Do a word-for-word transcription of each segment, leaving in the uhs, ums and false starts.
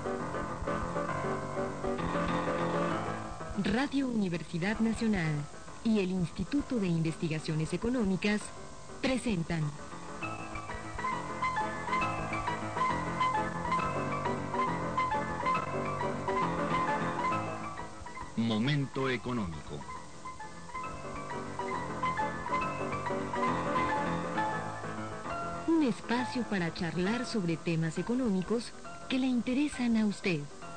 Radio Universidad Nacional y el Instituto de Investigaciones Económicas presentan Momento Económico. Un espacio para charlar sobre temas económicos que le interesan a usted.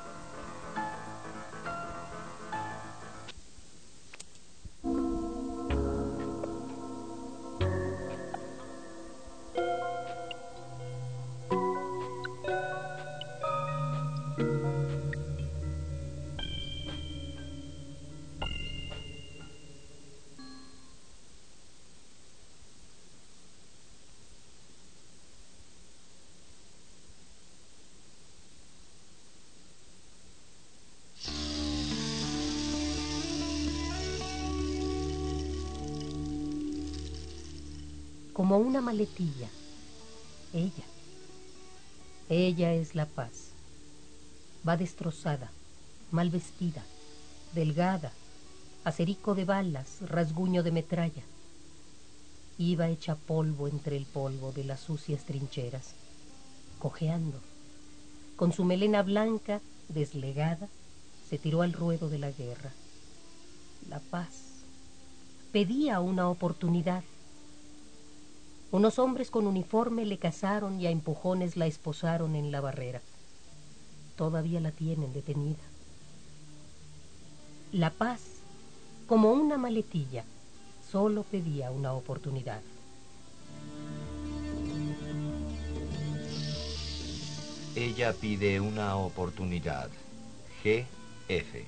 Como una maletilla, ella, ella es la paz. Va destrozada, mal vestida, delgada, acerico de balas, rasguño de metralla. Iba hecha polvo entre el polvo de las sucias trincheras, cojeando. Con su melena blanca, deslegada, se tiró al ruedo de la guerra. La paz. Pedía una oportunidad. Unos hombres con uniforme le cazaron y a empujones la esposaron en la barrera. Todavía la tienen detenida. La paz, como una maletilla, solo pedía una oportunidad. Ella pide una oportunidad. G F.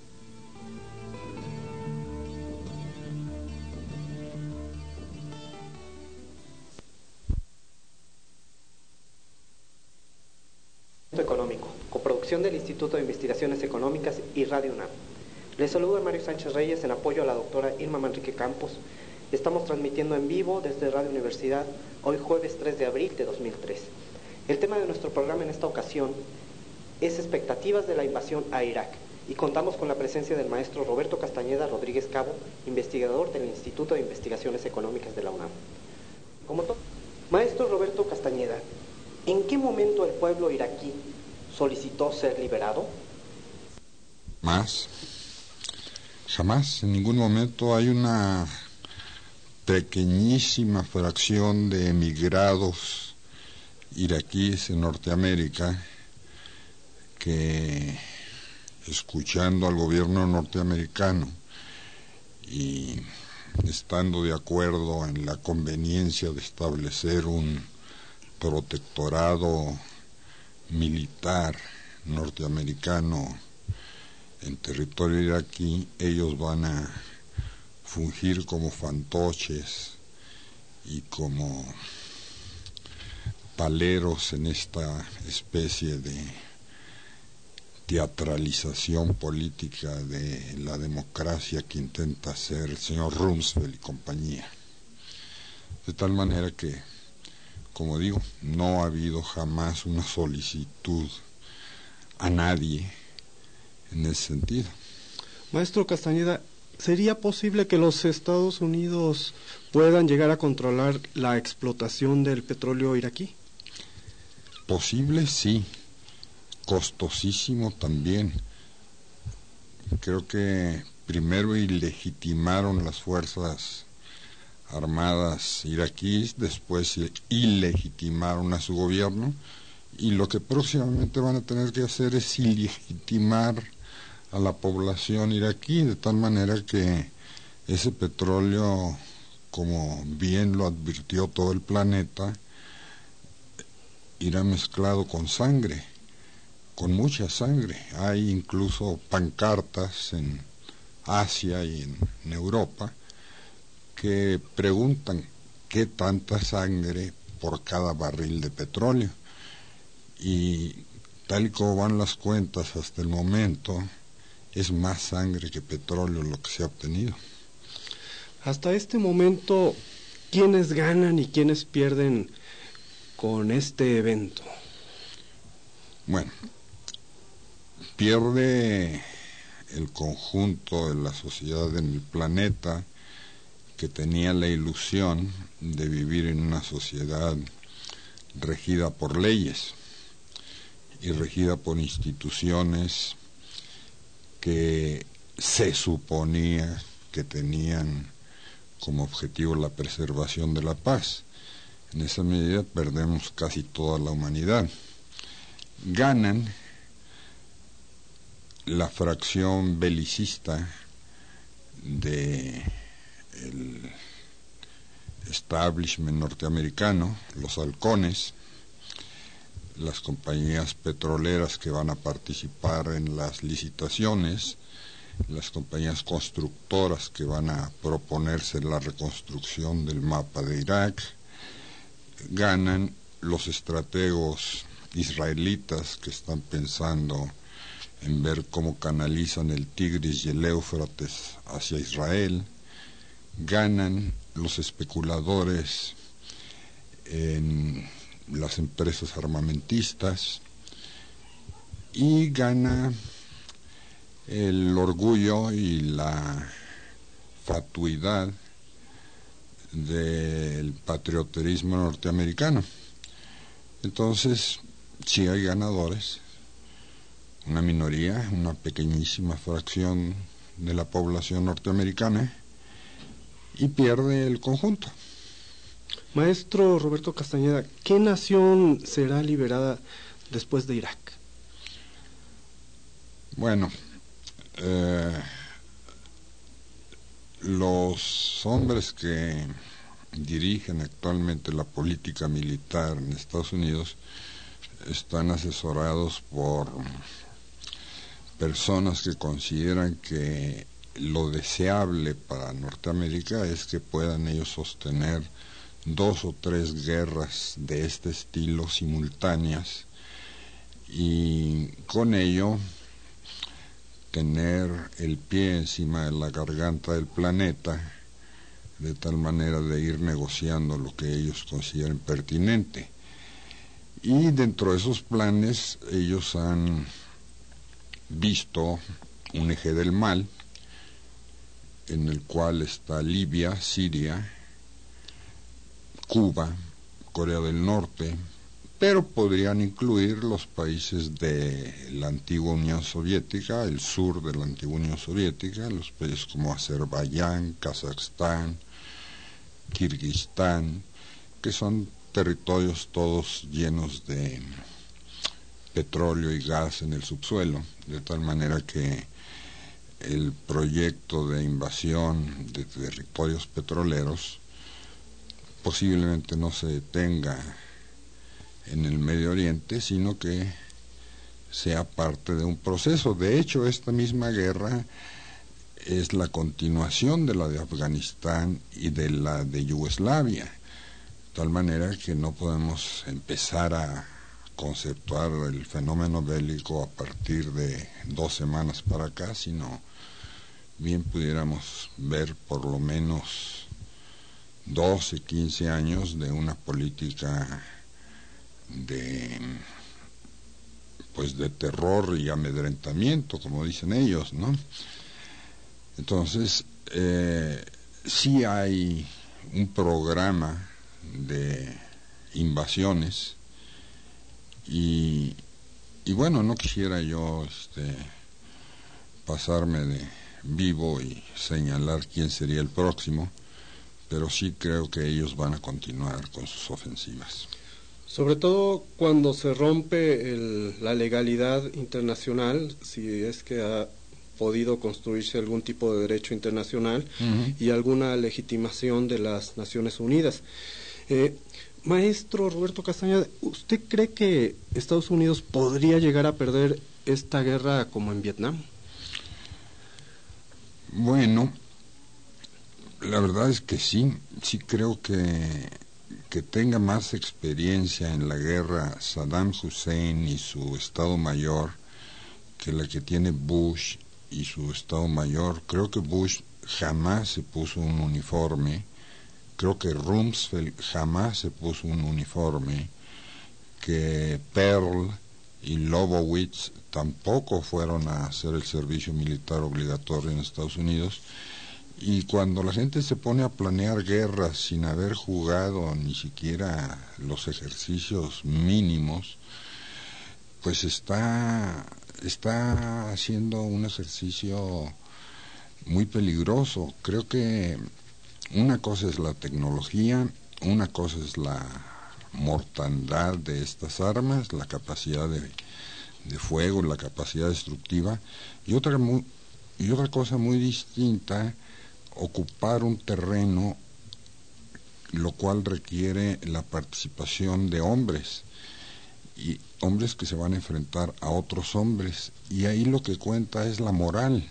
Económico, coproducción del Instituto de Investigaciones Económicas y Radio UNAM. Les saluda Mario Sánchez Reyes en apoyo a la doctora Irma Manrique Campos. Estamos transmitiendo en vivo desde Radio Universidad, hoy jueves tres de abril de dos mil tres. El tema de nuestro programa en esta ocasión es expectativas de la invasión a Irak, y contamos con la presencia del maestro Roberto Castañeda Rodríguez Cabo, investigador del Instituto de Investigaciones Económicas de la UNAM. Como todo, maestro Roberto Castañeda, ¿en qué momento el pueblo iraquí solicitó ser liberado? Más. Jamás, en ningún momento. Hay una pequeñísima fracción de emigrados iraquíes en Norteamérica que, escuchando al gobierno norteamericano y estando de acuerdo en la conveniencia de establecer un protectorado militar norteamericano en territorio iraquí, ellos van a fungir como fantoches y como paleros en esta especie de teatralización política de la democracia que intenta hacer el señor Rumsfeld y compañía. De tal manera que, como digo, no ha habido jamás una solicitud a nadie en ese sentido. Maestro Castañeda, ¿sería posible que los Estados Unidos puedan llegar a controlar la explotación del petróleo iraquí? Posible, sí. Costosísimo también. Creo que primero ilegitimaron las fuerzas armadas iraquíes, después ilegitimaron a su gobierno, y lo que próximamente van a tener que hacer es ilegitimar a la población iraquí, de tal manera que ese petróleo, como bien lo advirtió todo el planeta, irá mezclado con sangre, con mucha sangre. Hay incluso pancartas en Asia y en, en Europa que preguntan qué tanta sangre por cada barril de petróleo, y tal y como van las cuentas hasta el momento, es más sangre que petróleo lo que se ha obtenido. Hasta este momento, ¿quiénes ganan y quiénes pierden con este evento? Bueno, pierde el conjunto de la sociedad en el planeta, que tenía la ilusión de vivir en una sociedad regida por leyes y regida por instituciones que se suponía que tenían como objetivo la preservación de la paz. En esa medida perdemos casi toda la humanidad. Ganan la fracción belicista de el establishment norteamericano, los halcones, las compañías petroleras que van a participar en las licitaciones, las compañías constructoras que van a proponerse la reconstrucción del mapa de Irak, ganan los estrategos israelitas que están pensando en ver cómo canalizan el Tigris y el Éufrates hacia Israel, ganan los especuladores en las empresas armamentistas y gana el orgullo y la fatuidad del patrioterismo norteamericano. Entonces, sí hay ganadores, una minoría, una pequeñísima fracción de la población norteamericana, y pierde el conjunto. Maestro Roberto Castañeda, ¿qué nación será liberada después de Irak? Bueno, eh, los hombres que dirigen actualmente la política militar en Estados Unidos están asesorados por personas que consideran que lo deseable para Norteamérica es que puedan ellos sostener dos o tres guerras de este estilo simultáneas y con ello tener el pie encima de la garganta del planeta, de tal manera de ir negociando lo que ellos consideren pertinente. Y dentro de esos planes ellos han visto un eje del mal en el cual está Libia, Siria, Cuba, Corea del Norte, pero podrían incluir los países de la antigua Unión Soviética, el sur de la antigua Unión Soviética, los países como Azerbaiyán, Kazajstán, Kirguistán, que son territorios todos llenos de petróleo y gas en el subsuelo, de tal manera que el proyecto de invasión de territorios petroleros posiblemente no se detenga en el Medio Oriente, sino que sea parte de un proceso. De hecho, esta misma guerra es la continuación de la de Afganistán y de la de Yugoslavia, de tal manera que no podemos empezar a conceptuar el fenómeno bélico a partir de dos semanas para acá, sino bien pudiéramos ver por lo menos doce, quince años de una política de pues de terror y amedrentamiento, como dicen ellos, ¿no? Entonces, eh, sí hay un programa de invasiones y, y bueno, no quisiera yo este, pasarme de vivo y señalar quién sería el próximo, pero sí creo que ellos van a continuar con sus ofensivas. Sobre todo cuando se rompe el, la legalidad internacional, si es que ha podido construirse algún tipo de derecho internacional uh-huh. y alguna legitimación de las Naciones Unidas. Eh, maestro Roberto Castañeda, ¿usted cree que Estados Unidos podría llegar a perder esta guerra como en Vietnam? Bueno, la verdad es que sí, sí creo que, que tenga más experiencia en la guerra Saddam Hussein y su Estado Mayor que la que tiene Bush y su Estado Mayor. Creo que Bush jamás se puso un uniforme, creo que Rumsfeld jamás se puso un uniforme, que Pearl y Lobowitz tampoco fueron a hacer el servicio militar obligatorio en Estados Unidos. Y cuando la gente se pone a planear guerras sin haber jugado ni siquiera los ejercicios mínimos, pues está, está haciendo un ejercicio muy peligroso. Creo que una cosa es la tecnología, una cosa es la mortandad de estas armas, la capacidad de, de fuego, la capacidad destructiva, y otra, muy, y otra cosa muy distinta, ocupar un terreno, lo cual requiere la participación de hombres, y hombres que se van a enfrentar a otros hombres, y ahí lo que cuenta es la moral,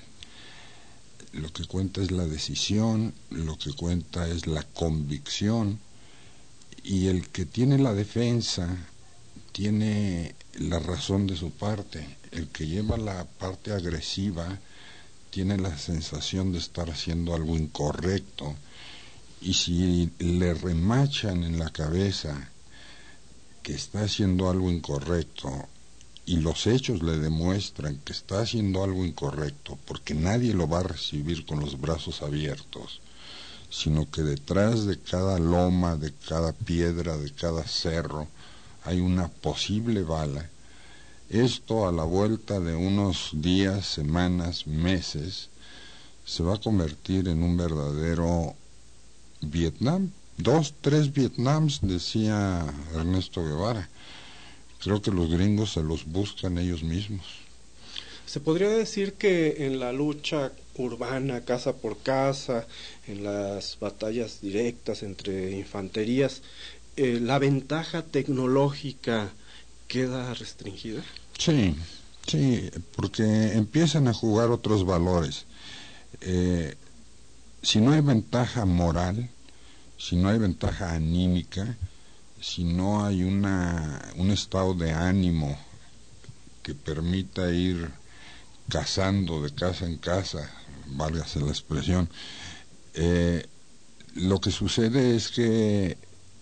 lo que cuenta es la decisión, lo que cuenta es la convicción, y el que tiene la defensa tiene la razón de su parte, el que lleva la parte agresiva tiene la sensación de estar haciendo algo incorrecto, y si le remachan en la cabeza que está haciendo algo incorrecto y los hechos le demuestran que está haciendo algo incorrecto, porque nadie lo va a recibir con los brazos abiertos, sino que detrás de cada loma, de cada piedra, de cada cerro hay una posible bala. Esto, a la vuelta de unos días, semanas, meses, se va a convertir en un verdadero Vietnam. Dos, tres Vietnams, decía Ernesto Guevara. Creo que los gringos se los buscan ellos mismos. Se podría decir que en la lucha urbana, casa por casa, en las batallas directas entre infanterías, eh, la ventaja tecnológica queda restringida. Sí, sí, porque empiezan a jugar otros valores. Eh, si no hay ventaja moral, si no hay ventaja anímica, si no hay una un estado de ánimo que permita ir cazando de casa en casa, válgase la expresión, eh, lo que sucede es que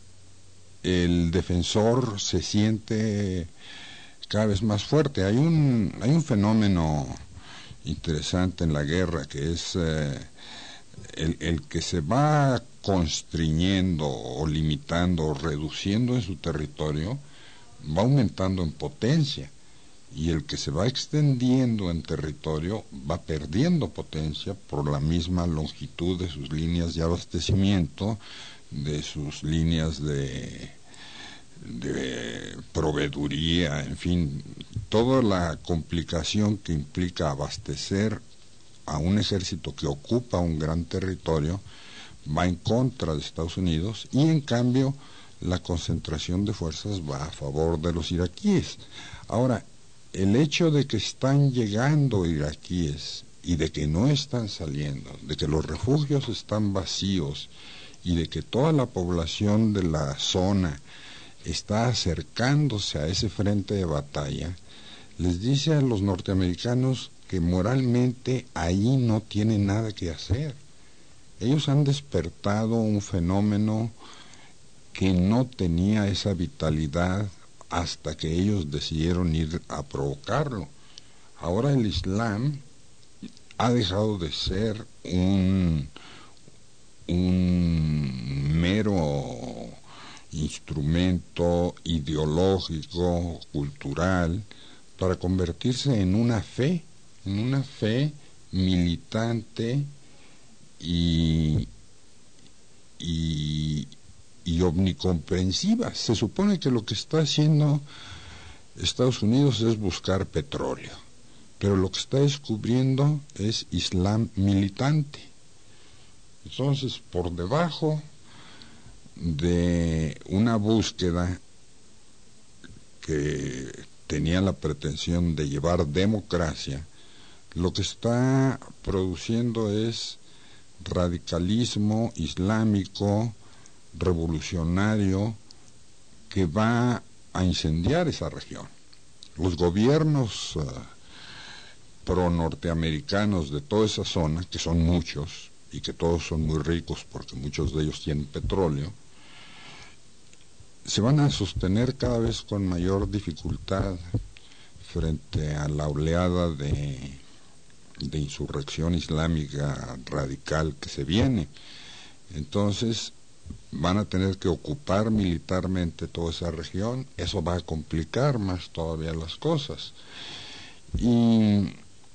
el defensor se siente cada vez más fuerte. Hay un hay un fenómeno interesante en la guerra, que es eh, el, el que se va constriñendo o limitando o reduciendo en su territorio, va aumentando en potencia, y el que se va extendiendo en territorio va perdiendo potencia por la misma longitud de sus líneas de abastecimiento, de sus líneas de de proveeduría, en fin, toda la complicación que implica abastecer a un ejército que ocupa un gran territorio va en contra de Estados Unidos, y en cambio la concentración de fuerzas va a favor de los iraquíes. Ahora, el hecho de que están llegando iraquíes y de que no están saliendo, de que los refugios están vacíos y de que toda la población de la zona está acercándose a ese frente de batalla, les dice a los norteamericanos que moralmente ahí no tienen nada que hacer. Ellos han despertado un fenómeno que no tenía esa vitalidad hasta que ellos decidieron ir a provocarlo. Ahora el Islam ha dejado de ser un, un mero instrumento ideológico, cultural, para convertirse en una fe, en una fe militante y, y, y omnicomprensiva. Se supone que lo que está haciendo Estados Unidos es buscar petróleo, pero lo que está descubriendo es Islam militante. Entonces, por debajo de una búsqueda que tenía la pretensión de llevar democracia, lo que está produciendo es radicalismo islámico revolucionario que va a incendiar esa región. Los gobiernos uh, pro norteamericanos de toda esa zona, que son muchos y que todos son muy ricos porque muchos de ellos tienen petróleo, se van a sostener cada vez con mayor dificultad frente a la oleada de, de insurrección islámica radical que se viene. Entonces van a tener que ocupar militarmente toda esa región. Eso va a complicar más todavía las cosas. Y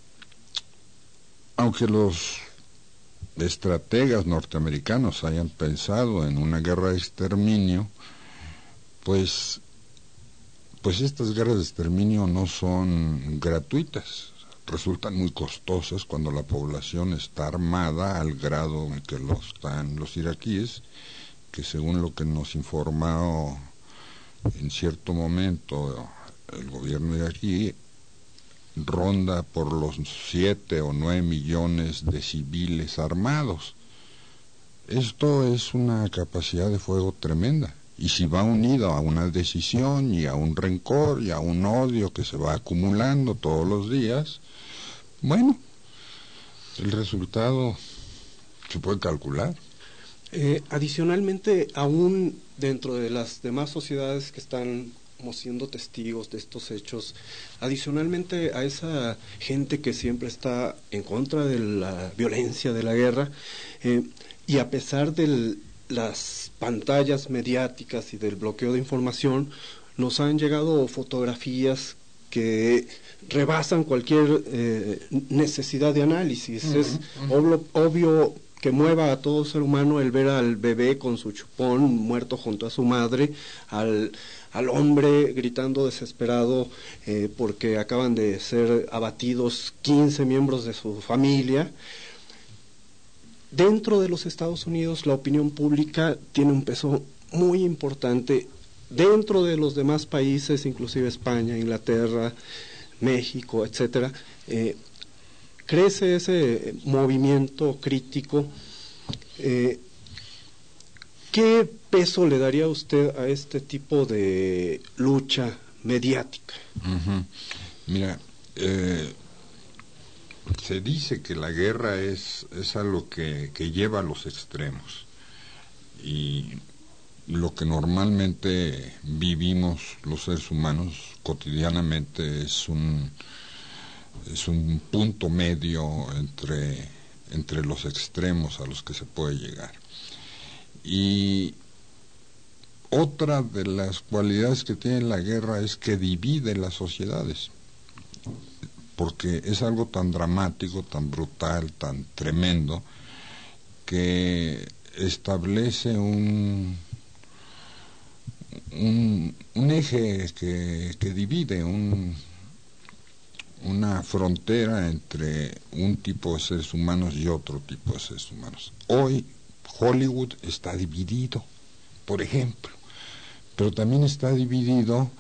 aunque los estrategas norteamericanos hayan pensado en una guerra de exterminio, pues pues estas guerras de exterminio no son gratuitas, resultan muy costosas cuando la población está armada al grado en que lo están los iraquíes, que según lo que nos informó en cierto momento el gobierno iraquí, ronda por los siete o nueve millones de civiles armados. Esto es una capacidad de fuego tremenda. Y si va unido a una decisión y a un rencor y a un odio que se va acumulando todos los días, bueno, el resultado se puede calcular. Eh, adicionalmente, aún dentro de las demás sociedades que están como siendo testigos de estos hechos, adicionalmente a esa gente que siempre está en contra de la violencia de la guerra, eh, y a pesar del las pantallas mediáticas y del bloqueo de información, nos han llegado fotografías que rebasan cualquier eh, necesidad de análisis. Uh-huh, es uh-huh. obvio, obvio que mueva a todo ser humano el ver al bebé con su chupón muerto junto a su madre, al, al hombre gritando desesperado eh, porque acaban de ser abatidos quince miembros de su familia. Dentro de los Estados Unidos la opinión pública tiene un peso muy importante. Dentro de los demás países, inclusive España, Inglaterra, México, etcétera, eh, crece ese movimiento crítico. Eh, ¿Qué peso le daría usted a este tipo de lucha mediática? Uh-huh. Mira, eh, se dice que la guerra es, es algo que, que lleva a los extremos, y lo que normalmente vivimos los seres humanos cotidianamente es un es un punto medio entre, entre los extremos a los que se puede llegar. Y otra de las cualidades que tiene la guerra es que divide las sociedades, porque es algo tan dramático, tan brutal, tan tremendo, que establece un, un, un eje que, que divide, un, una frontera entre un tipo de seres humanos y otro tipo de seres humanos. Hoy Hollywood está dividido, por ejemplo, pero también está dividido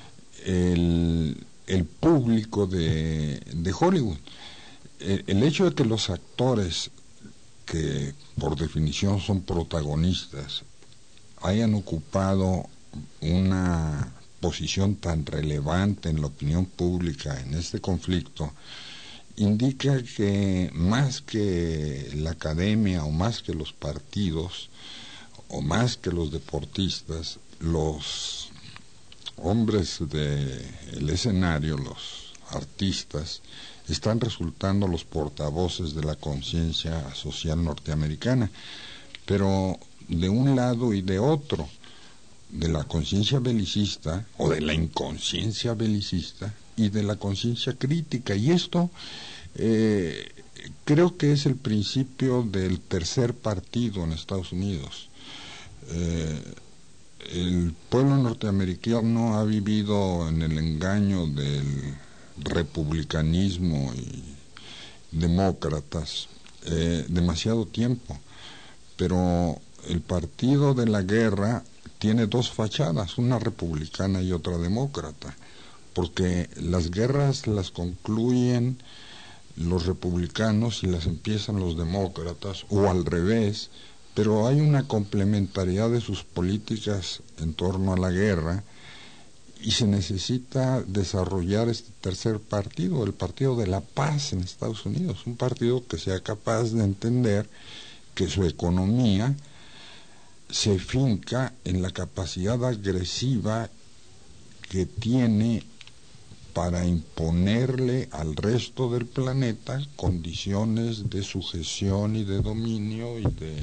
el... el público de, de Hollywood. El, el hecho de que los actores, que por definición son protagonistas, hayan ocupado una posición tan relevante en la opinión pública en este conflicto, indica que más que la academia o más que los partidos o más que los deportistas, los hombres del escenario, los artistas, están resultando los portavoces de la conciencia social norteamericana, pero de un lado y de otro, de la conciencia belicista o de la inconsciencia belicista y de la conciencia crítica. Y esto eh, creo que es el principio del tercer partido en Estados Unidos. Eh, El pueblo norteamericano ha vivido en el engaño del republicanismo y demócratas eh, demasiado tiempo, pero el partido de la guerra tiene dos fachadas, una republicana y otra demócrata, porque las guerras las concluyen los republicanos y las empiezan los demócratas, o al revés, pero hay una complementariedad de sus políticas en torno a la guerra, y se necesita desarrollar este tercer partido, el partido de la paz en Estados Unidos, un partido que sea capaz de entender que su economía se finca en la capacidad agresiva que tiene para imponerle al resto del planeta condiciones de sujeción y de dominio y de,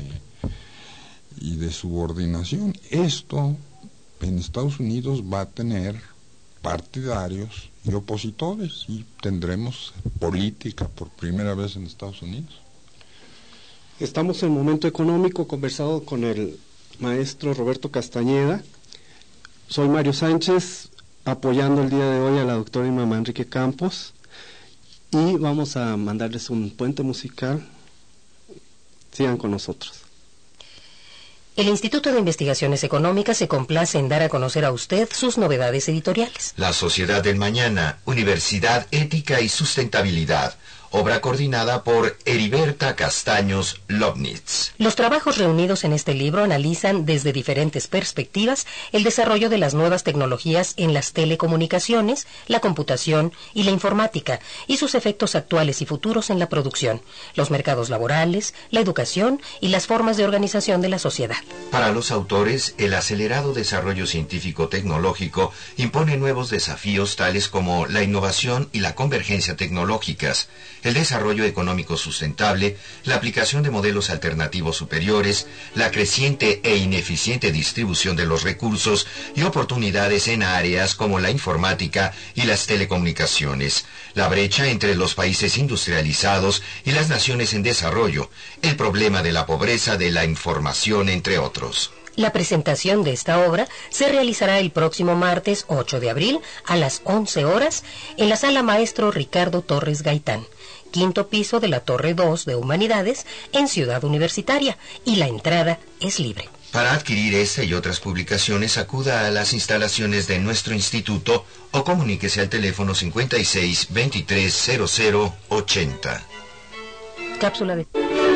y de subordinación. Esto en Estados Unidos va a tener partidarios y opositores, y tendremos política por primera vez en Estados Unidos. Estamos en Momento Económico, conversado con el maestro Roberto Castañeda. Soy Mario Sánchez, apoyando el día de hoy a la doctora Irma Manrique Campos, y vamos a mandarles un puente musical. Sigan con nosotros. El Instituto de Investigaciones Económicas se complace en dar a conocer a usted sus novedades editoriales. La Sociedad del Mañana, Universidad Ética y Sustentabilidad. Obra coordinada por Heriberta Castaños Lobnitz. Los trabajos reunidos en este libro analizan desde diferentes perspectivas el desarrollo de las nuevas tecnologías en las telecomunicaciones, la computación y la informática, y sus efectos actuales y futuros en la producción, los mercados laborales, la educación y las formas de organización de la sociedad. Para los autores, el acelerado desarrollo científico-tecnológico impone nuevos desafíos tales como la innovación y la convergencia tecnológicas, el desarrollo económico sustentable, la aplicación de modelos alternativos superiores, la creciente e ineficiente distribución de los recursos y oportunidades en áreas como la informática y las telecomunicaciones, la brecha entre los países industrializados y las naciones en desarrollo, el problema de la pobreza de la información, entre otros. La presentación de esta obra se realizará el próximo martes ocho de abril a las once horas en la Sala Maestro Ricardo Torres Gaitán, quinto piso de la Torre dos de Humanidades en Ciudad Universitaria, y la entrada es libre. Para adquirir esta y otras publicaciones, acuda a las instalaciones de nuestro instituto o comuníquese al teléfono cincuenta y seis, veintitrés, cero cero, ochenta. Cápsula de...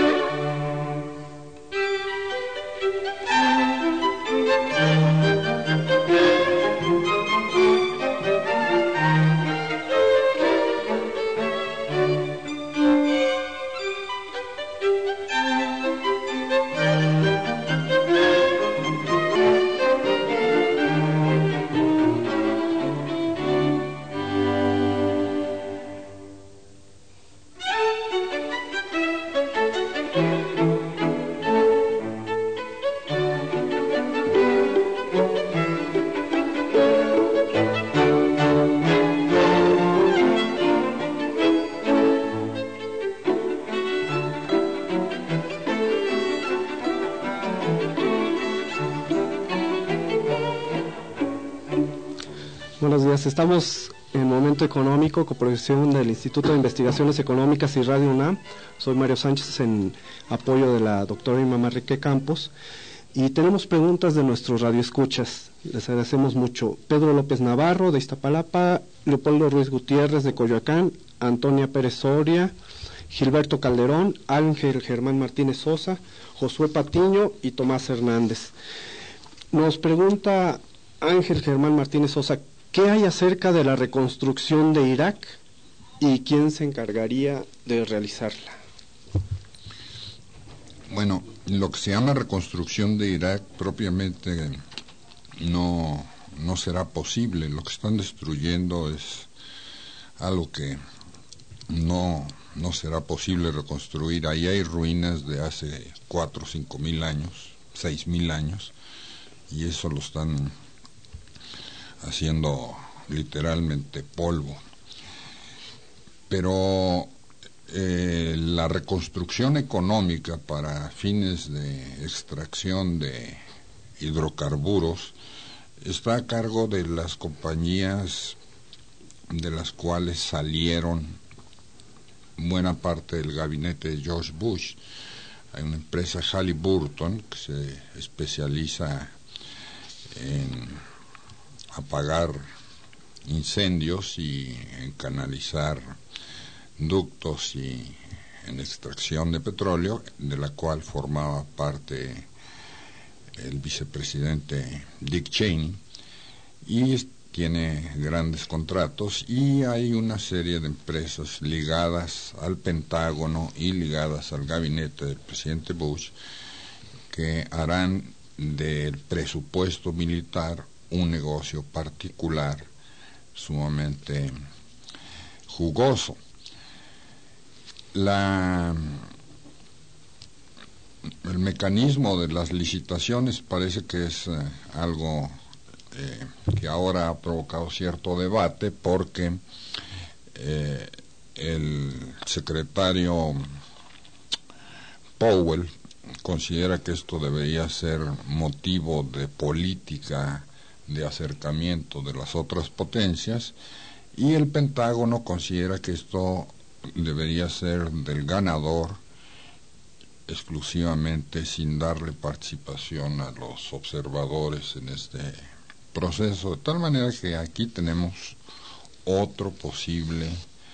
Buenos días, estamos en Momento Económico, coproducción del Instituto de Investigaciones Económicas y Radio UNAM. Soy Mario Sánchez, en apoyo de la doctora Irma Manrique Campos, y tenemos preguntas de nuestros radioescuchas. Les agradecemos mucho. Pedro López Navarro, de Iztapalapa; Leopoldo Ruiz Gutiérrez, de Coyoacán; Antonia Pérez Soria; Gilberto Calderón; Ángel Germán Martínez Sosa; Josué Patiño y Tomás Hernández. Nos pregunta Ángel Germán Martínez Sosa: ¿qué hay acerca de la reconstrucción de Irak y quién se encargaría de realizarla? Bueno, lo que se llama reconstrucción de Irak propiamente no, no será posible. Lo que están destruyendo es algo que no, no será posible reconstruir. Ahí hay ruinas de hace cuatro o cinco mil años, seis mil años, y eso lo están haciendo literalmente polvo. Pero eh, la reconstrucción económica para fines de extracción de hidrocarburos está a cargo de las compañías de las cuales salieron buena parte del gabinete de George Bush. Hay una empresa, Halliburton, que se especializa en apagar incendios y en canalizar ductos y en extracción de petróleo, de la cual formaba parte el vicepresidente Dick Cheney, y tiene grandes contratos, y hay una serie de empresas ligadas al Pentágono y ligadas al gabinete del presidente Bush que harán del presupuesto militar un negocio particular sumamente jugoso. La, el mecanismo de las licitaciones parece que es eh, algo eh, que ahora ha provocado cierto debate, porque eh, el secretario Powell considera que esto debería ser motivo de política de acercamiento de las otras potencias, y el Pentágono considera que esto debería ser del ganador exclusivamente, sin darle participación a los observadores en este proceso, de tal manera que aquí tenemos otro posible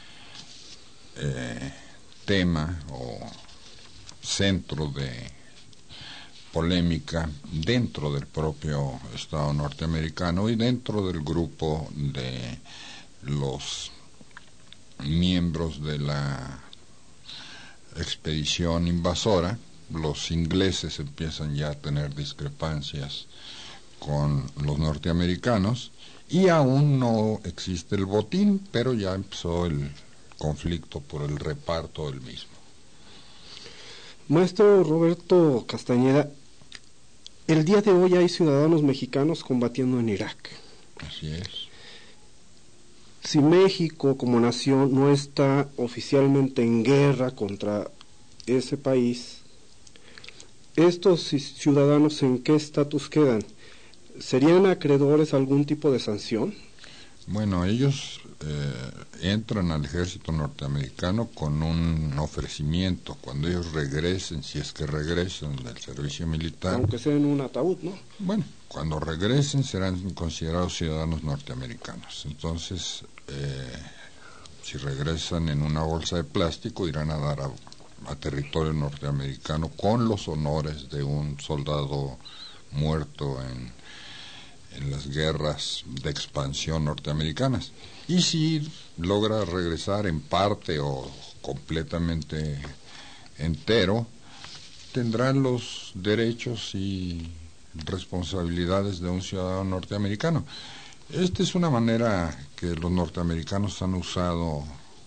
eh, tema o centro de polémica dentro del propio Estado norteamericano y dentro del grupo de los miembros de la expedición invasora. Los ingleses empiezan ya a tener discrepancias con los norteamericanos y aún no existe el botín, pero ya empezó el conflicto por el reparto del mismo. Maestro Roberto Castañeda, el día de hoy hay ciudadanos mexicanos combatiendo en Irak. Así es. Si México como nación no está oficialmente en guerra contra ese país, ¿estos ciudadanos en qué estatus quedan? ¿Serían acreedores a algún tipo de sanción? Bueno, ellos eh, entran al ejército norteamericano con un ofrecimiento. Cuando ellos regresen, si es que regresan del servicio militar, aunque sea en un ataúd, ¿no? Bueno, cuando regresen serán considerados ciudadanos norteamericanos. Entonces, eh, si regresan en una bolsa de plástico, irán a dar a, a territorio norteamericano con los honores de un soldado muerto en en las guerras de expansión norteamericanas. Y si logra regresar en parte o completamente entero, tendrán los derechos y responsabilidades de un ciudadano norteamericano. Esta es una manera que los norteamericanos han usado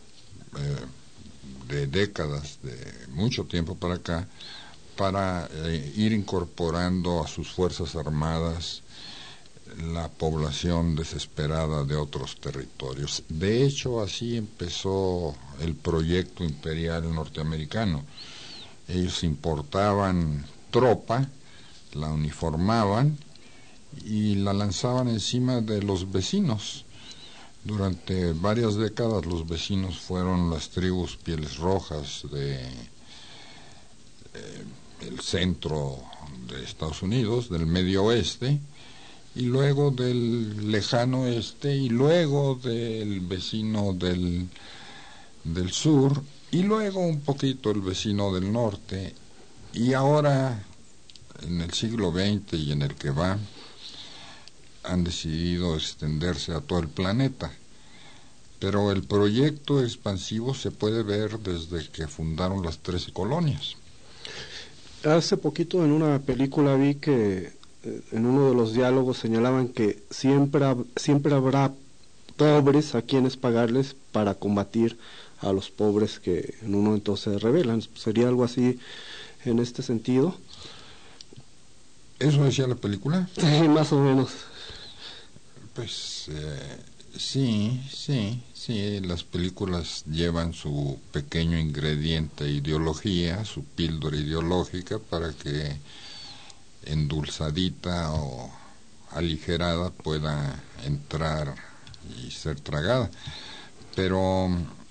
eh, de décadas, de mucho tiempo para acá, para eh, ir incorporando a sus fuerzas armadas la población desesperada de otros territorios. De hecho, así empezó el proyecto imperial norteamericano. Ellos importaban tropa, la uniformaban y la lanzaban encima de los vecinos. Durante varias décadas los vecinos fueron las tribus pieles rojas de eh, el centro de Estados Unidos, del medio oeste, y luego del lejano este, y luego del vecino del, del sur, y luego un poquito el vecino del norte, y ahora, en el siglo veinte y en el que va, han decidido extenderse a todo el planeta. Pero el proyecto expansivo se puede ver desde que fundaron las trece colonias. Hace poquito en una película vi que en uno de los diálogos señalaban que siempre, siempre habrá pobres a quienes pagarles para combatir a los pobres que en un momento se rebelan. ¿Sería algo así en este sentido? ¿Eso decía la película? Sí, más o menos. Pues eh, sí, sí, sí, las películas llevan su pequeño ingrediente ideología, su píldora ideológica, para que endulzadita o aligerada pueda entrar y ser tragada. Pero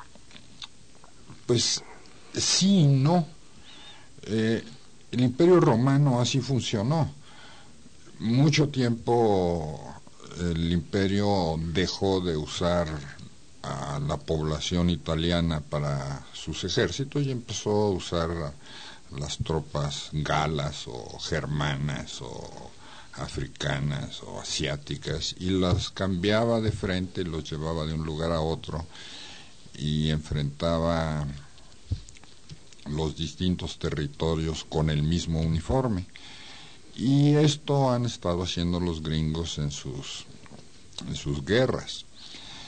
pues sí y no. Eh, el Imperio Romano así funcionó. Mucho tiempo el imperio dejó de usar a la población italiana para sus ejércitos y empezó a usar las tropas galas o germanas o africanas o asiáticas, y las cambiaba de frente, los llevaba de un lugar a otro y enfrentaba los distintos territorios con el mismo uniforme. Y esto han estado haciendo los gringos en sus en sus guerras.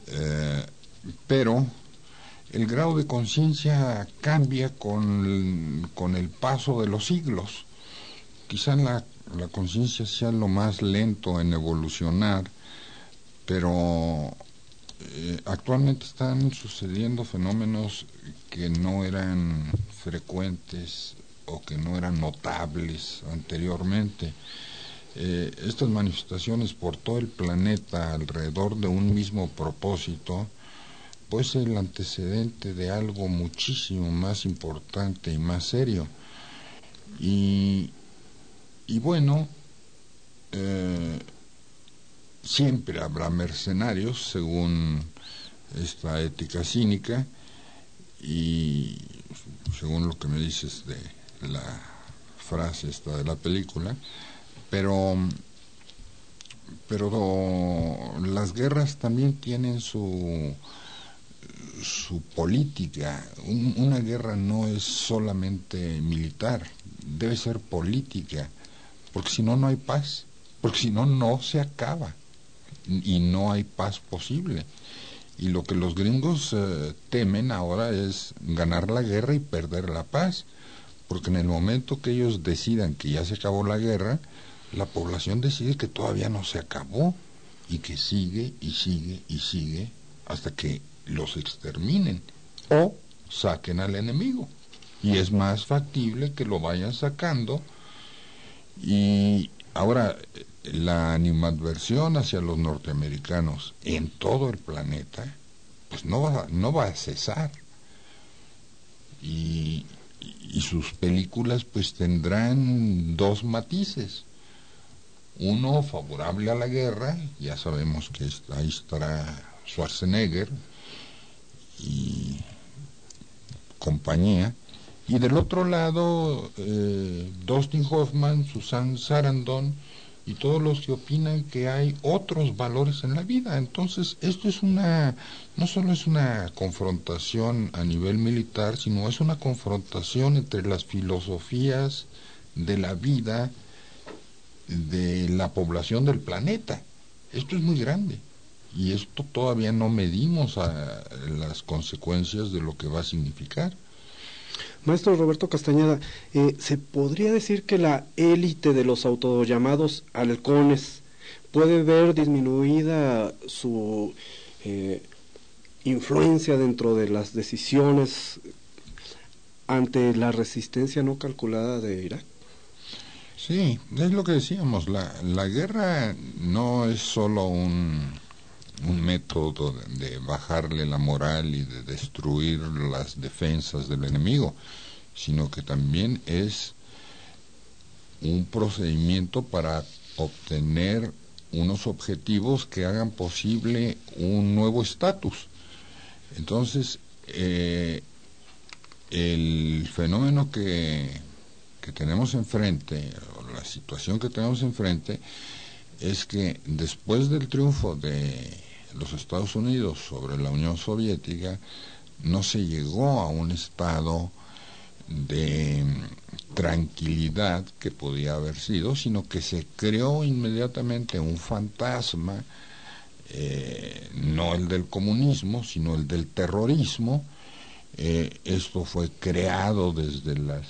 Eh, pero el grado de conciencia cambia con, con el paso de los siglos. Quizá la, la conciencia sea lo más lento en evolucionar, pero eh, actualmente están sucediendo fenómenos que no eran frecuentes o que no eran notables anteriormente. Eh, estas manifestaciones por todo el planeta alrededor de un mismo propósito, pues el antecedente de algo muchísimo más importante y más serio. Y, y bueno, eh, siempre habrá mercenarios según esta ética cínica y según lo que me dices de la frase esta de la película, pero pero las guerras también tienen su su política. Un, una guerra no es solamente militar, debe ser política, porque si no, no hay paz, porque si no, no se acaba y no hay paz posible. Y lo que los gringos eh, temen ahora es ganar la guerra y perder la paz, porque en el momento que ellos decidan que ya se acabó la guerra, la población decide que todavía no se acabó y que sigue y sigue y sigue hasta que los exterminen o saquen al enemigo. Y es más factible que lo vayan sacando. Y ahora la animadversión hacia los norteamericanos en todo el planeta pues no va, no va a cesar. Y, y sus películas pues tendrán dos matices. Uno favorable a la guerra, ya sabemos que está, ahí estará Schwarzenegger y compañía, y del otro lado eh, Dustin Hoffman, Susan Sarandon y todos los que opinan que hay otros valores en la vida. Entonces esto es una, no solo es una confrontación a nivel militar, sino es una confrontación entre las filosofías de la vida de la población del planeta. Esto es muy grande y esto todavía no medimos a las consecuencias de lo que va a significar. Maestro Roberto Castañeda, eh, ¿se podría decir que la élite de los autollamados halcones puede ver disminuida su eh, influencia dentro de las decisiones ante la resistencia no calculada de Irak? Sí, es lo que decíamos, la, la guerra no es solo un, un método de, de bajarle la moral y de destruir las defensas del enemigo, sino que también es un procedimiento para obtener unos objetivos que hagan posible un nuevo estatus. Entonces, eh, el fenómeno que que tenemos enfrente, o la situación que tenemos enfrente, es que después del triunfo de los Estados Unidos sobre la Unión Soviética, no se llegó a un estado de tranquilidad que podía haber sido, sino que se creó inmediatamente un fantasma, eh, no el del comunismo, sino el del terrorismo. Eh, esto fue creado desde las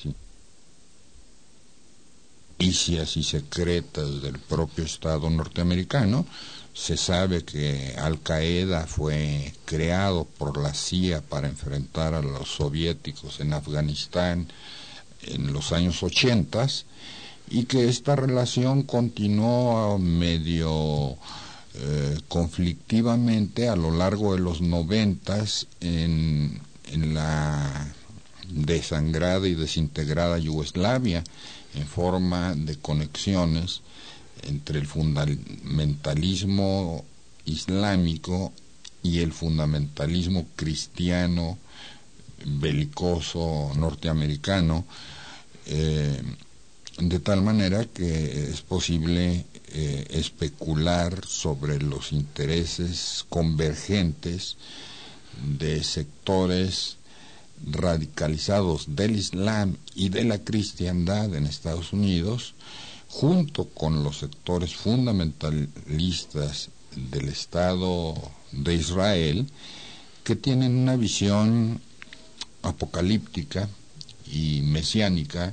milicias y secretas del propio Estado norteamericano. Se sabe que Al Qaeda fue creado por la C I A para enfrentar a los soviéticos en Afganistán en los años ochentas, y que esta relación continuó medio eh, conflictivamente a lo largo de los noventas en, en la desangrada y desintegrada Yugoslavia, en forma de conexiones entre el fundamentalismo islámico y el fundamentalismo cristiano belicoso norteamericano, eh, de tal manera que es posible eh, especular sobre los intereses convergentes de sectores radicalizados del Islam y de la cristiandad en Estados Unidos, junto con los sectores fundamentalistas del Estado de Israel, que tienen una visión apocalíptica y mesiánica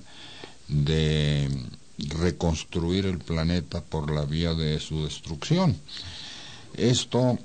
de reconstruir el planeta por la vía de su destrucción. Esto,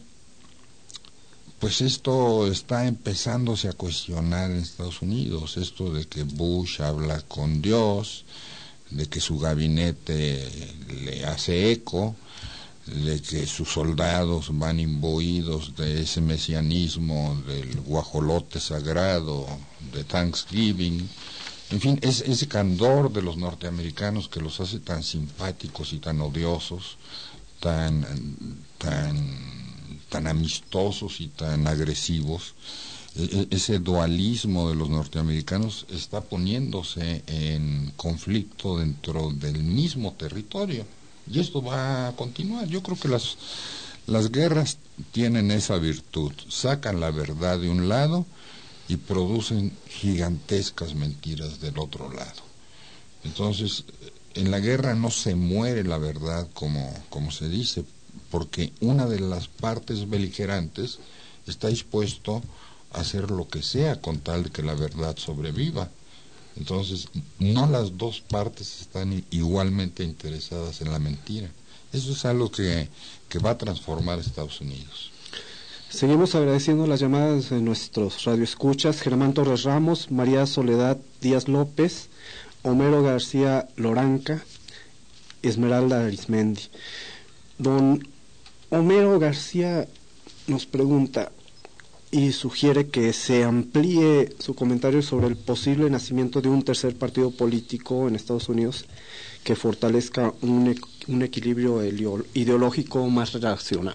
pues esto está empezándose a cuestionar en Estados Unidos, esto de que Bush habla con Dios, de que su gabinete le hace eco, de que sus soldados van imbuidos de ese mesianismo del guajolote sagrado, de Thanksgiving, en fin, es ese candor de los norteamericanos que los hace tan simpáticos y tan odiosos, tan, tan, tan amistosos y tan agresivos. E- ese dualismo de los norteamericanos está poniéndose en conflicto dentro del mismo territorio. Y esto va a continuar. Yo creo que las, las guerras tienen esa virtud. Sacan la verdad de un lado y producen gigantescas mentiras del otro lado. Entonces, en la guerra no se muere la verdad como, como se dice, porque una de las partes beligerantes está dispuesto a hacer lo que sea con tal de que la verdad sobreviva. Entonces, no las dos partes están igualmente interesadas en la mentira. Eso es algo que, que va a transformar a Estados Unidos. Seguimos agradeciendo las llamadas de nuestros radioescuchas: Germán Torres Ramos, María Soledad Díaz López, Homero García Loranca, Esmeralda Arismendi. Don Homero García nos pregunta y sugiere que se amplíe su comentario sobre el posible nacimiento de un tercer partido político en Estados Unidos que fortalezca un, un equilibrio ideológico más racional.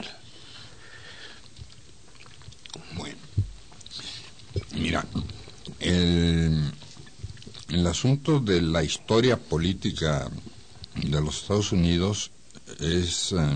Bueno, mira, el, el asunto de la historia política de los Estados Unidos es... Eh,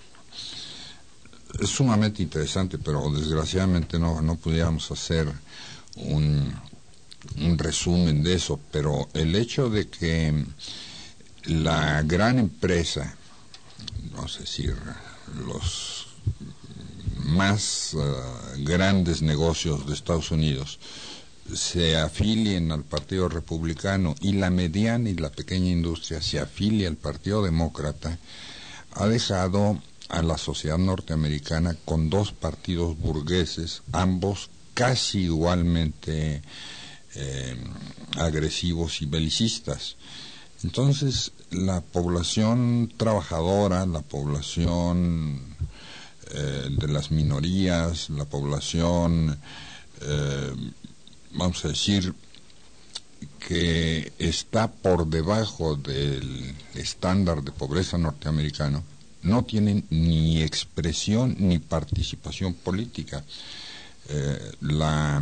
Es sumamente interesante, pero desgraciadamente no, no pudiéramos hacer un, un resumen de eso. Pero el hecho de que la gran empresa, vamos a decir, los más uh, grandes negocios de Estados Unidos se afilien al Partido Republicano y la mediana y la pequeña industria se afilie al Partido Demócrata, ha dejado a la sociedad norteamericana con dos partidos burgueses, ambos casi igualmente eh, agresivos y belicistas. Entonces, la población trabajadora, la población eh, de las minorías, la población, eh, vamos a decir, que está por debajo del estándar de pobreza norteamericano, no tienen ni expresión ni participación política. Eh, la,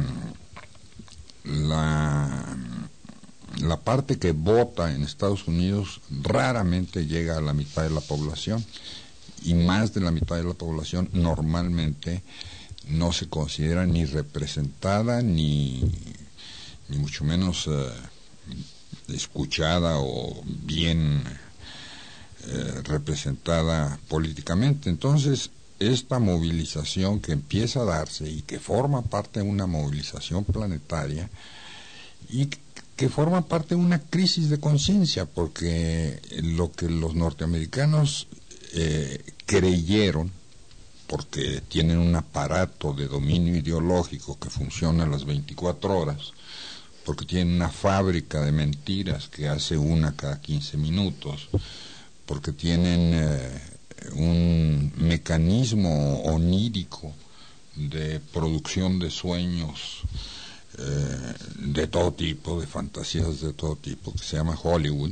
la, la parte que vota en Estados Unidos raramente llega a la mitad de la población, y más de la mitad de la población normalmente no se considera ni representada ni, ni mucho menos eh, escuchada o bien Eh, representada políticamente. Entonces, esta movilización que empieza a darse y que forma parte de una movilización planetaria y que forma parte de una crisis de conciencia, porque lo que los norteamericanos eh, creyeron, porque tienen un aparato de dominio ideológico que funciona a las veinticuatro horas, porque tienen una fábrica de mentiras que hace una cada quince minutos, porque tienen eh, un mecanismo onírico de producción de sueños eh, de todo tipo, de fantasías de todo tipo, que se llama Hollywood,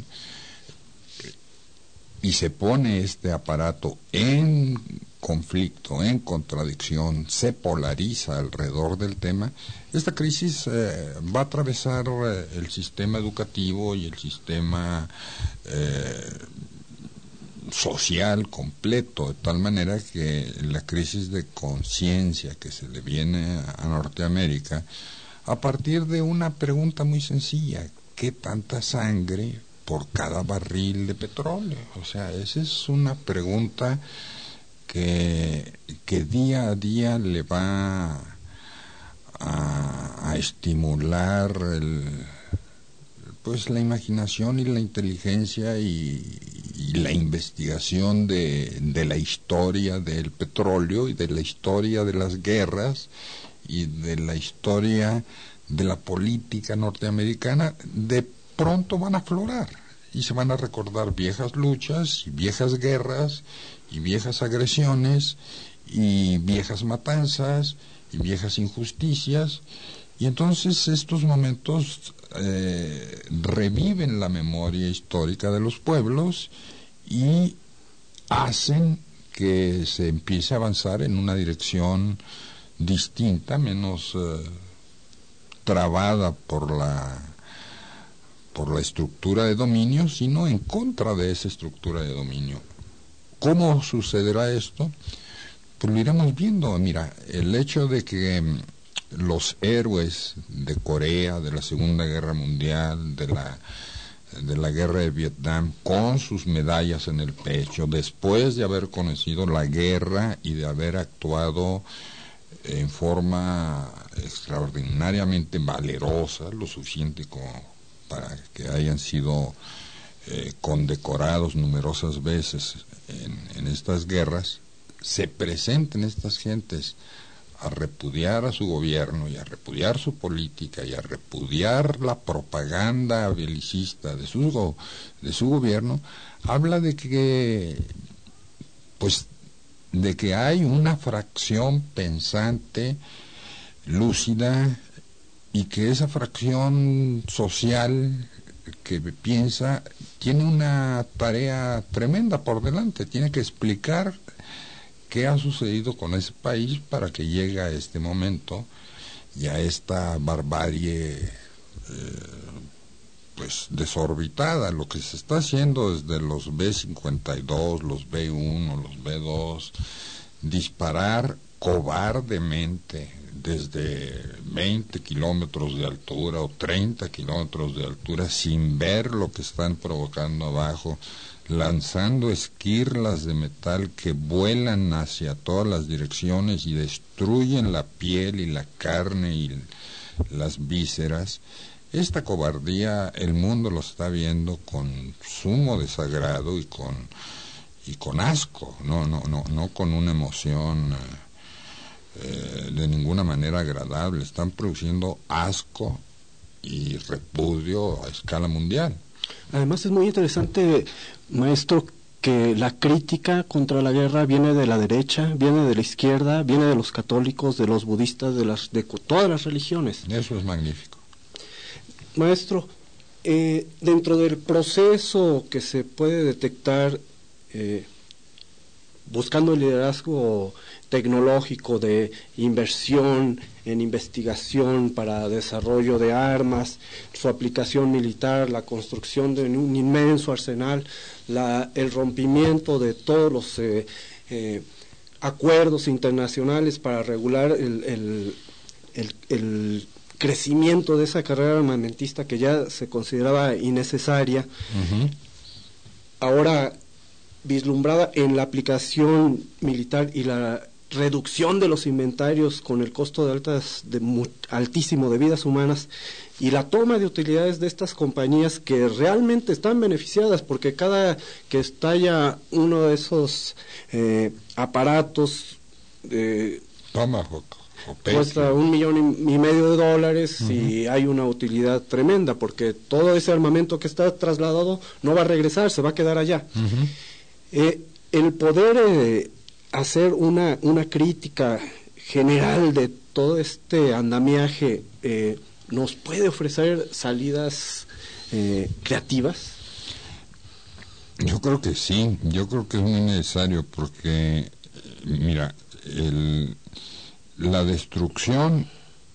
y se pone este aparato en conflicto, en contradicción, se polariza alrededor del tema. Esta crisis eh, va a atravesar eh, el sistema educativo y el sistema eh, social completo, de tal manera que la crisis de conciencia que se le viene a Norteamérica a partir de una pregunta muy sencilla: ¿qué tanta sangre por cada barril de petróleo? O sea, esa es una pregunta que, que día a día le va a, a estimular el, pues la imaginación y la inteligencia y, y la investigación de, de la historia del petróleo y de la historia de las guerras y de la historia de la política norteamericana. De pronto van a aflorar y se van a recordar viejas luchas y viejas guerras y viejas agresiones y viejas matanzas y viejas injusticias, y entonces estos momentos eh, reviven la memoria histórica de los pueblos y hacen que se empiece a avanzar en una dirección distinta, menos eh, trabada por la por la estructura de dominio, sino en contra de esa estructura de dominio. ¿Cómo sucederá esto? Pues lo iremos viendo. Mira, el hecho de que los héroes de Corea, de la Segunda Guerra Mundial, de la de la guerra de Vietnam, con sus medallas en el pecho, después de haber conocido la guerra y de haber actuado en forma extraordinariamente valerosa, lo suficiente como para que hayan sido eh, condecorados numerosas veces en, en estas guerras, se presenten estas gentes a repudiar a su gobierno y a repudiar su política y a repudiar la propaganda belicista de su, de su gobierno, habla de que, pues, de que hay una fracción pensante, lúcida, y que esa fracción social que piensa tiene una tarea tremenda por delante, tiene que explicar qué ha sucedido con ese país para que llegue a este momento y a esta barbarie eh, pues desorbitada. Lo que se está haciendo desde los B cincuenta y dos, los B uno, los B dos, disparar cobardemente desde veinte kilómetros de altura o treinta kilómetros de altura sin ver lo que están provocando abajo, lanzando esquirlas de metal que vuelan hacia todas las direcciones y destruyen la piel y la carne y las vísceras. Esta cobardía el mundo lo está viendo con sumo desagrado y con y con asco, no no no no con una emoción eh, de ninguna manera agradable. Están produciendo asco y repudio a escala mundial. Además es muy interesante, maestro, que la crítica contra la guerra viene de la derecha, viene de la izquierda, viene de los católicos, de los budistas, de las de todas las religiones. Eso es magnífico. Maestro, eh, dentro del proceso que se puede detectar eh, buscando el liderazgo tecnológico de inversión en investigación para desarrollo de armas, su aplicación militar, la construcción de un inmenso arsenal, la, el rompimiento de todos los eh, eh, acuerdos internacionales para regular el, el, el, el crecimiento de esa carrera armamentista que ya se consideraba innecesaria, uh-huh. Ahora vislumbrada en la aplicación militar y la reducción de los inventarios con el costo de altas de mu- altísimo de vidas humanas y la toma de utilidades de estas compañías que realmente están beneficiadas, porque cada que estalla uno de esos eh, aparatos eh, Tomahawk cuesta un millón y, y medio de dólares, uh-huh. Y hay una utilidad tremenda porque todo ese armamento que está trasladado no va a regresar, se va a quedar allá. Uh-huh. Eh, el poder eh, hacer una, una crítica general de todo este andamiaje eh, nos puede ofrecer salidas eh, creativas. Yo creo que sí, yo creo que es muy necesario porque, mira, el, la destrucción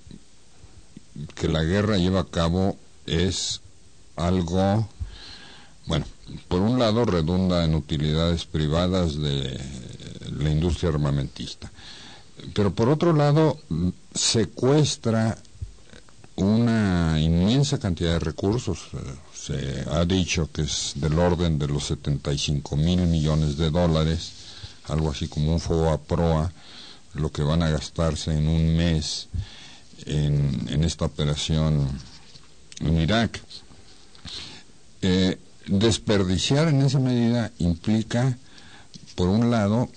que la guerra lleva a cabo es algo, bueno, por un lado redunda en utilidades privadas de la industria armamentista, pero por otro lado secuestra una inmensa cantidad de recursos. Se ha dicho que es del orden de los setenta y cinco mil millones de dólares algo así como un FOBAPROA, lo que van a gastarse en un mes en, en esta operación en Irak. Eh, desperdiciar en esa medida implica, por un lado,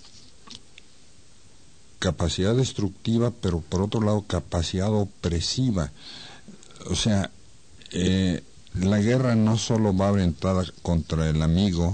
capacidad destructiva, pero por otro lado capacidad opresiva. O sea, eh, la guerra no solo va orientada contra el amigo,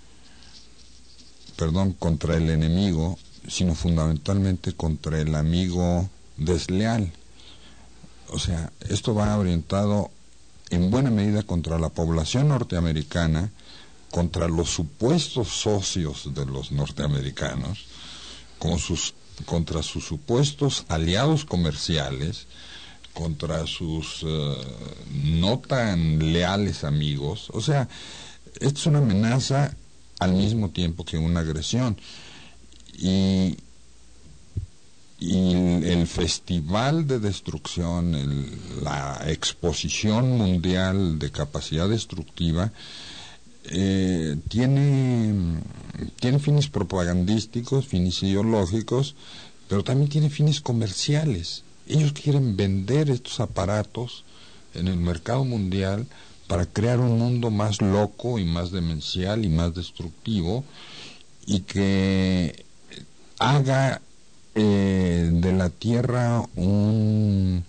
perdón, contra el enemigo, sino fundamentalmente contra el amigo desleal. O sea, esto va orientado en buena medida contra la población norteamericana, contra los supuestos socios de los norteamericanos, con sus, contra sus supuestos aliados comerciales, contra sus uh, no tan leales amigos. O sea, esto es una amenaza al mismo tiempo que una agresión. Y, y el, el festival de destrucción, el, la exposición mundial de capacidad destructiva, eh, tiene, tiene fines propagandísticos, fines ideológicos, pero también tiene fines comerciales. Ellos quieren vender estos aparatos en el mercado mundial para crear un mundo más loco y más demencial y más destructivo, y que haga eh, de la Tierra un,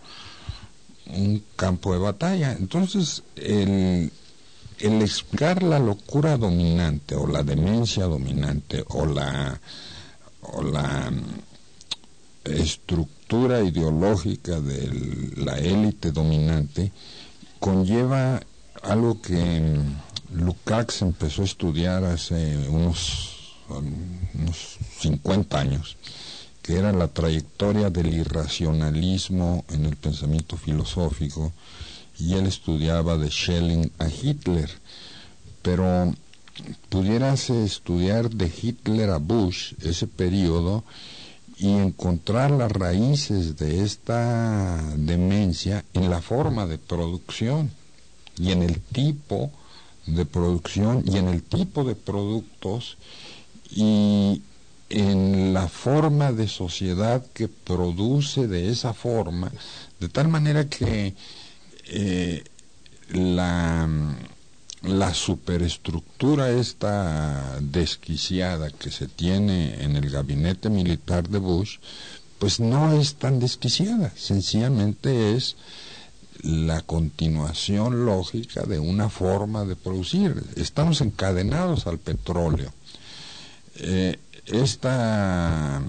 un campo de batalla. Entonces, el, el explicar la locura dominante, o la demencia dominante, o la, o la estructura ideológica de la élite dominante, conlleva algo que Lukács empezó a estudiar hace unos unos cincuenta años, que era la trayectoria del irracionalismo en el pensamiento filosófico, y él estudiaba de Schelling a Hitler. Pero pudieras estudiar de Hitler a Bush ese periodo y encontrar las raíces de esta demencia en la forma de producción y en el tipo de producción y en el tipo de productos y en la forma de sociedad que produce de esa forma, de tal manera que eh, la, la superestructura esta desquiciada que se tiene en el gabinete militar de Bush, pues no es tan desquiciada, sencillamente es la continuación lógica de una forma de producir. Estamos encadenados al petróleo. Eh, esta,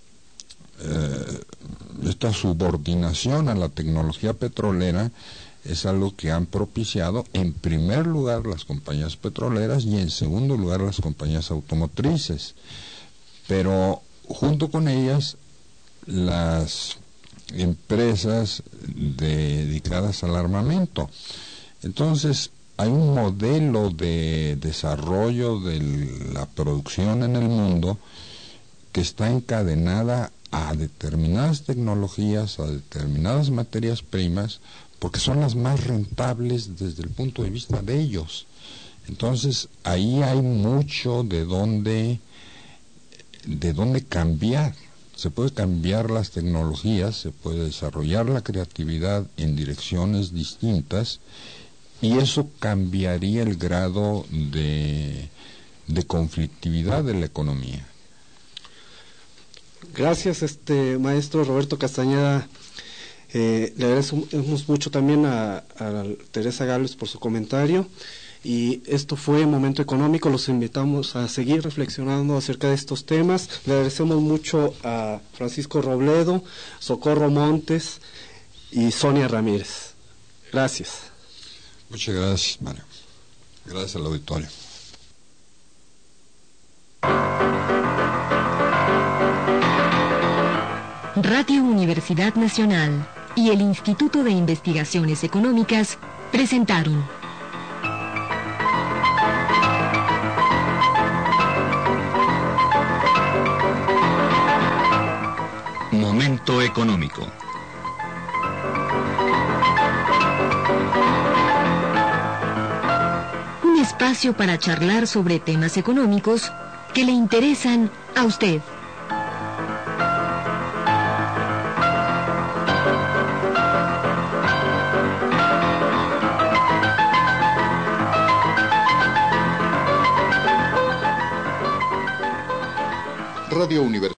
eh, esta subordinación a la tecnología petrolera es algo que han propiciado en primer lugar las compañías petroleras y en segundo lugar las compañías automotrices, pero junto con ellas las empresas de, dedicadas al armamento. Entonces hay un modelo de desarrollo de la producción en el mundo que está encadenada a determinadas tecnologías, a determinadas materias primas, porque son las más rentables desde el punto de vista de ellos. Entonces ahí hay mucho de dónde, de dónde cambiar. Se puede cambiar las tecnologías, se puede desarrollar la creatividad en direcciones distintas, y eso cambiaría el grado de, de conflictividad de la economía. Gracias, este maestro Roberto Castañeda. Eh, le agradecemos mucho también a, a Teresa Gales por su comentario. Y esto fue Momento Económico. Los invitamos a seguir reflexionando acerca de estos temas. Le agradecemos mucho a Francisco Robledo, Socorro Montes y Sonia Ramírez. Gracias. Muchas gracias, Mario. Gracias al auditorio. Radio Universidad Nacional y el Instituto de Investigaciones Económicas presentaron Momento Económico. Un espacio para charlar sobre temas económicos que le interesan A usted. Radio Universidad.